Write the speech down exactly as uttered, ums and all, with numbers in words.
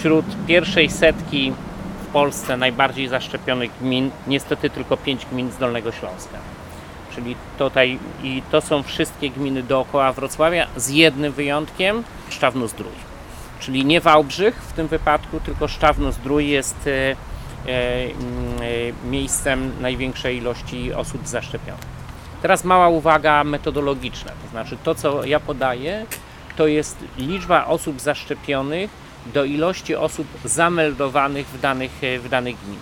wśród pierwszej setki w Polsce najbardziej zaszczepionych gmin niestety tylko pięć gmin z Dolnego Śląska. Czyli tutaj i to są wszystkie gminy dookoła Wrocławia z jednym wyjątkiem, Szczawno-Zdrój. Czyli nie Wałbrzych w tym wypadku, tylko Szczawno-Zdrój jest e, e, miejscem największej ilości osób zaszczepionych. Teraz mała uwaga metodologiczna, to znaczy to, co ja podaję, to jest liczba osób zaszczepionych do ilości osób zameldowanych w danych, w danych gminach.